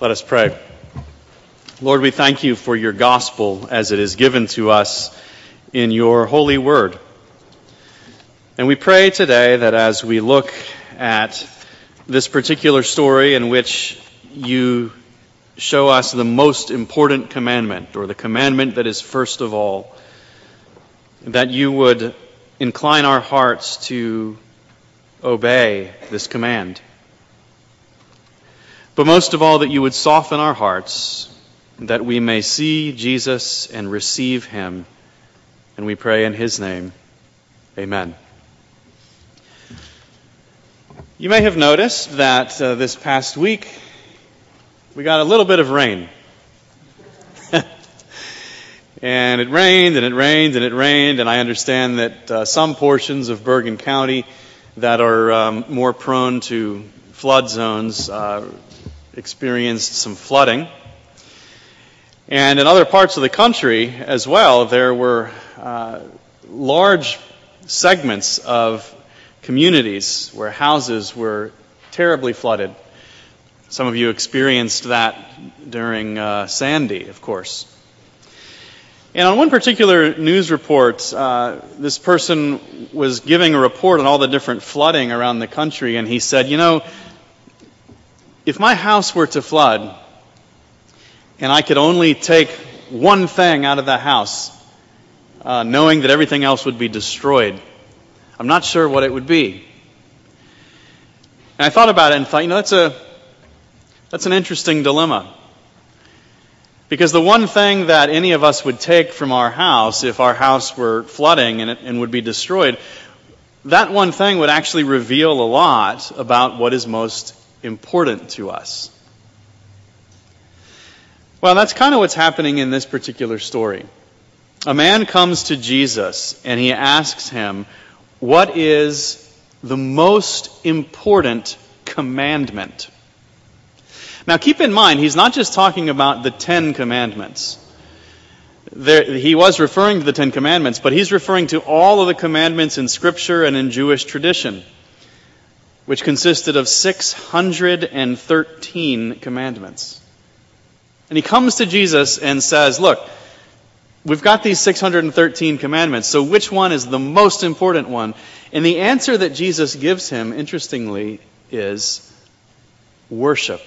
Let us pray. Lord, we thank you for your gospel as it is given to us in your holy word. And we pray today that as we look at this particular story in which you show us the most important commandment, or the commandment that is first of all, that you would incline our hearts to obey this command. But most of all, that you would soften our hearts, that we may see Jesus and receive him. And we pray in his name. Amen. You may have noticed that this past week we got a little bit of rain. And it rained, and it rained, and it rained, and I understand that some portions of Bergen County that are more prone to flood zones experienced some flooding. And in other parts of the country as well, there were large segments of communities where houses were terribly flooded. Some of you experienced that during Sandy, of course. And on one particular news report, this person was giving a report on all the different flooding around the country, and he said, if my house were to flood, and I could only take one thing out of the house, knowing that everything else would be destroyed, I'm not sure what it would be. And I thought about it and thought, that's an interesting dilemma. Because the one thing that any of us would take from our house, if our house were flooding and would be destroyed, that one thing would actually reveal a lot about what is most important to us. Well, that's kind of what's happening in this particular story. A man comes to Jesus and he asks him, what is the most important commandment? Now keep in mind, he's not just talking about the 10 commandments. He was referring to the 10 commandments, but he's referring to all of the commandments in Scripture and in Jewish tradition, which consisted of 613 commandments. And he comes to Jesus and says, look, we've got these 613 commandments, so which one is the most important one? And the answer that Jesus gives him, interestingly, is worship.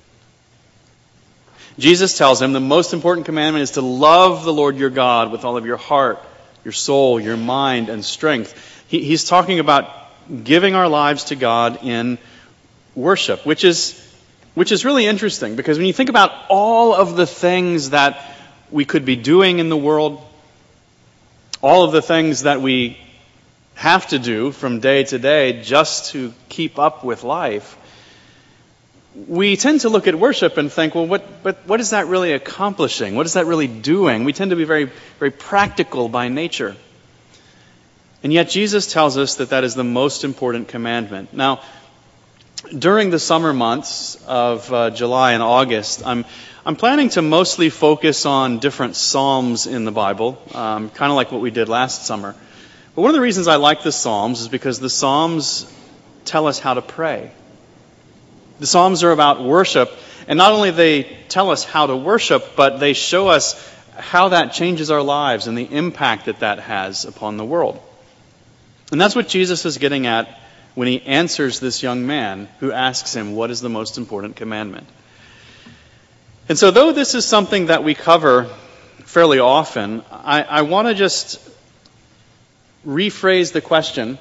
Jesus tells him the most important commandment is to love the Lord your God with all of your heart, your soul, your mind, and strength. He's talking about giving our lives to God in worship, which is really interesting, because when you think about all of the things that we could be doing in the world, all of the things that we have to do from day to day just to keep up with life, we tend to look at worship and think, well, what is that really accomplishing? What is that really doing? We tend to be very, very practical by nature. And yet Jesus tells us that that is the most important commandment. Now, during the summer months of July and August, I'm planning to mostly focus on different psalms in the Bible, kind of like what we did last summer. But one of the reasons I like the Psalms is because the Psalms tell us how to pray. The Psalms are about worship, and not only they tell us how to worship, but they show us how that changes our lives and the impact that that has upon the world. And that's what Jesus is getting at when he answers this young man who asks him, what is the most important commandment? And so though this is something that we cover fairly often, I want to just rephrase the question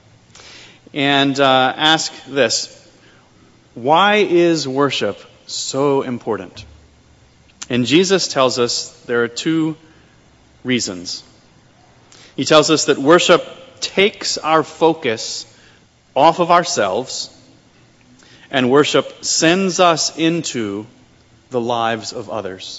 and ask this. Why is worship so important? And Jesus tells us there are two reasons. He tells us that worship takes our focus off of ourselves, and worship sends us into the lives of others.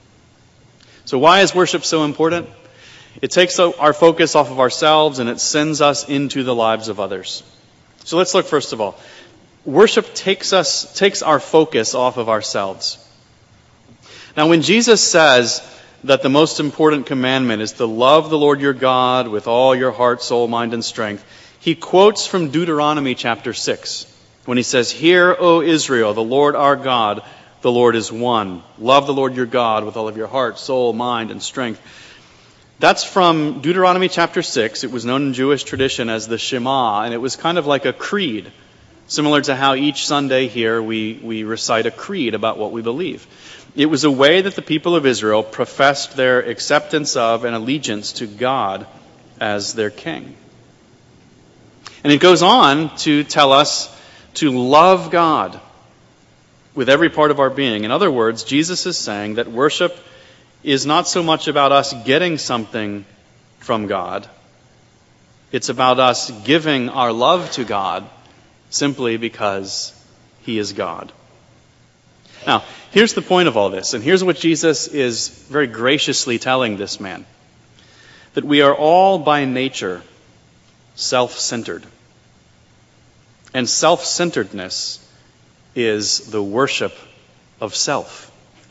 So why is worship so important? It takes our focus off of ourselves and it sends us into the lives of others. So let's look first of all. Worship takes our focus off of ourselves. Now when Jesus says that the most important commandment is to love the Lord your God with all your heart, soul, mind, and strength, he quotes from Deuteronomy chapter 6 when he says, "Hear, O Israel, the Lord our God, the Lord is one. Love the Lord your God with all of your heart, soul, mind, and strength. That's from Deuteronomy chapter 6. It was known in Jewish tradition as the Shema, and it was kind of like a creed, similar to how each Sunday here we recite a creed about what we believe. It was a way that the people of Israel professed their acceptance of and allegiance to God as their king. And it goes on to tell us to love God with every part of our being. In other words, Jesus is saying that worship is not so much about us getting something from God. It's about us giving our love to God simply because He is God. Now, here's the point of all this, and here's what Jesus is very graciously telling this man. That we are all by nature self-centered. And self-centeredness is the worship of self.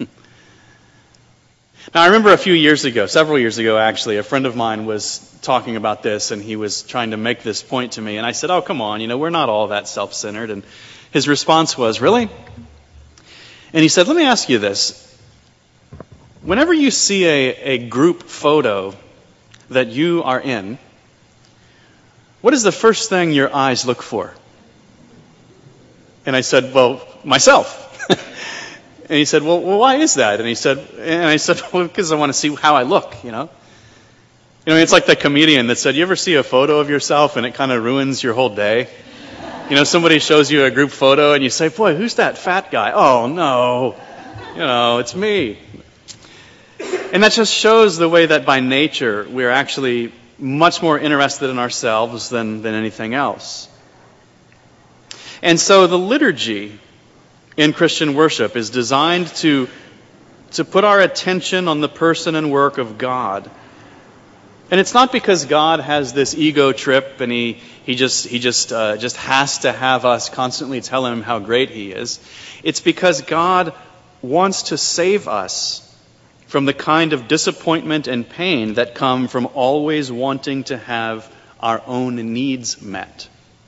Now, I remember several years ago actually, a friend of mine was talking about this, and he was trying to make this point to me. And I said, oh, come on, we're not all that self-centered. And his response was, really? And he said, let me ask you this. Whenever you see a group photo that you are in, what is the first thing your eyes look for? And I said, well, myself. And he said, well, why is that? And I said, well, because I want to see how I look, it's like that comedian that said, you ever see a photo of yourself and it kind of ruins your whole day? Somebody shows you a group photo and you say, boy, who's that fat guy? Oh, no. It's me. And that just shows the way that by nature we're actually much more interested in ourselves than anything else. And so the liturgy in Christian worship is designed to put our attention on the person and work of God. And it's not because God has this ego trip and he just has to have us constantly tell him how great he is. It's because God wants to save us from the kind of disappointment and pain that come from always wanting to have our own needs met.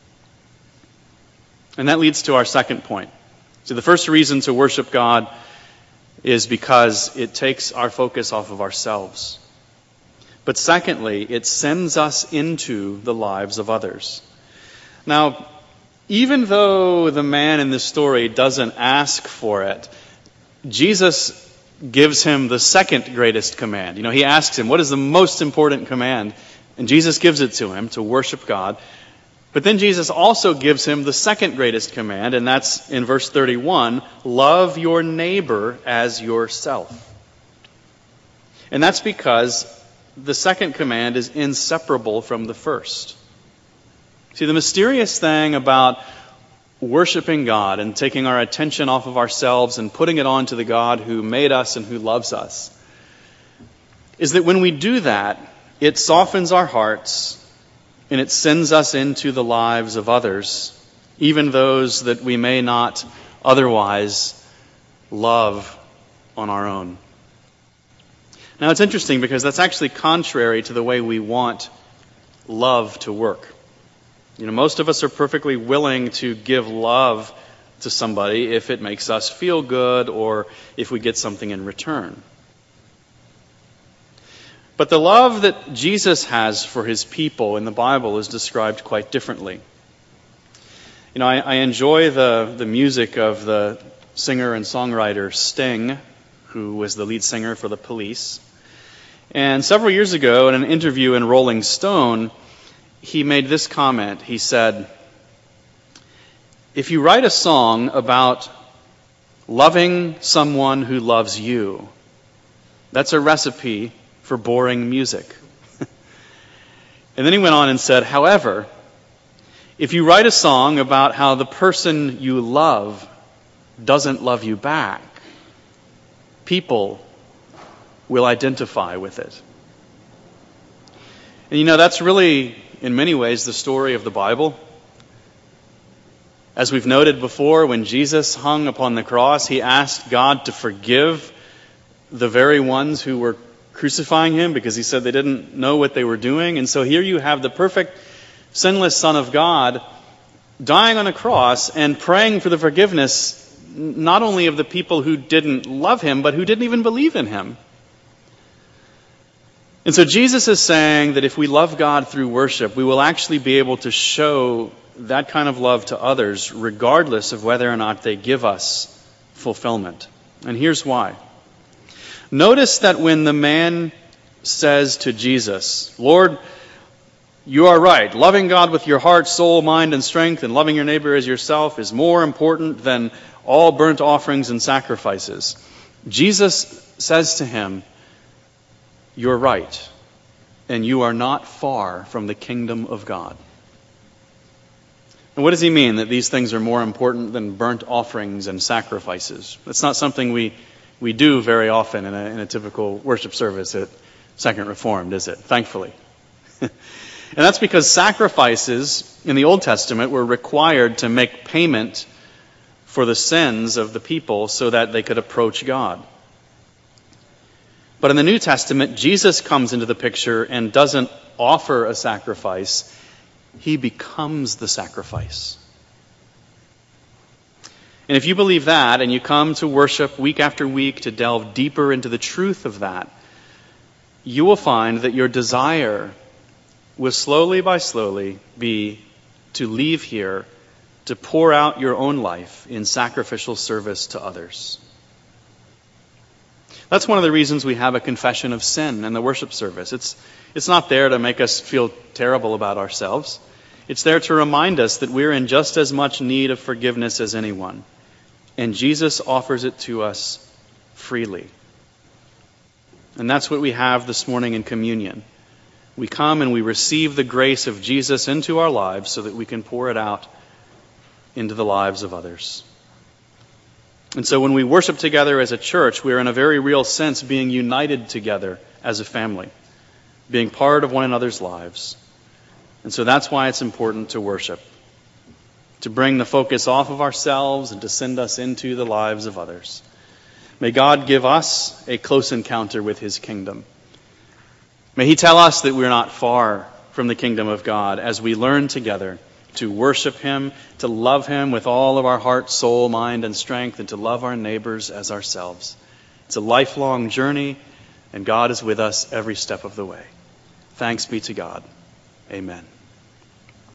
And that leads to our second point. So the first reason to worship God is because it takes our focus off of ourselves. But secondly, it sends us into the lives of others. Now, even though the man in this story doesn't ask for it, Jesus gives him the second greatest command. He asks him, what is the most important command? And Jesus gives it to him, to worship God. But then Jesus also gives him the second greatest command, and that's in verse 31, love your neighbor as yourself. And that's because the second command is inseparable from the first. See, the mysterious thing about worshiping God and taking our attention off of ourselves and putting it on to the God who made us and who loves us is that when we do that, it softens our hearts and it sends us into the lives of others, even those that we may not otherwise love on our own. Now, it's interesting because that's actually contrary to the way we want love to work. Most of us are perfectly willing to give love to somebody if it makes us feel good or if we get something in return. But the love that Jesus has for his people in the Bible is described quite differently. I enjoy the music of the singer and songwriter Sting, who was the lead singer for the Police. And several years ago, in an interview in Rolling Stone, he made this comment. He said, if you write a song about loving someone who loves you, that's a recipe for boring music. And then he went on and said, however, if you write a song about how the person you love doesn't love you back, people will identify with it. And that's really, in many ways, the story of the Bible. As we've noted before, when Jesus hung upon the cross, he asked God to forgive the very ones who were crucifying him because he said they didn't know what they were doing. And so here you have the perfect, sinless Son of God dying on a cross and praying for the forgiveness not only of the people who didn't love him, but who didn't even believe in him. And so Jesus is saying that if we love God through worship, we will actually be able to show that kind of love to others, regardless of whether or not they give us fulfillment. And here's why. Notice that when the man says to Jesus, Lord, you are right. Loving God with your heart, soul, mind, and strength, and loving your neighbor as yourself is more important than all burnt offerings and sacrifices. Jesus says to him, you're right, and you are not far from the kingdom of God. And what does he mean that these things are more important than burnt offerings and sacrifices? That's not something we do very often in a typical worship service at Second Reformed, is it? Thankfully. And that's because sacrifices in the Old Testament were required to make payment for the sins of the people so that they could approach God. But in the New Testament, Jesus comes into the picture and doesn't offer a sacrifice. He becomes the sacrifice. And if you believe that, and you come to worship week after week to delve deeper into the truth of that, you will find that your desire will slowly by slowly be to leave here to pour out your own life in sacrificial service to others. That's one of the reasons we have a confession of sin in the worship service. It's not there to make us feel terrible about ourselves. It's there to remind us that we're in just as much need of forgiveness as anyone. And Jesus offers it to us freely. And that's what we have this morning in communion. We come and we receive the grace of Jesus into our lives so that we can pour it out into the lives of others. And so when we worship together as a church, we're in a very real sense being united together as a family, being part of one another's lives. And so that's why it's important to worship, to bring the focus off of ourselves and to send us into the lives of others. May God give us a close encounter with his kingdom. May he tell us that we're not far from the kingdom of God as we learn together to worship him, to love him with all of our heart, soul, mind, and strength, and to love our neighbors as ourselves. It's a lifelong journey, and God is with us every step of the way. Thanks be to God. Amen.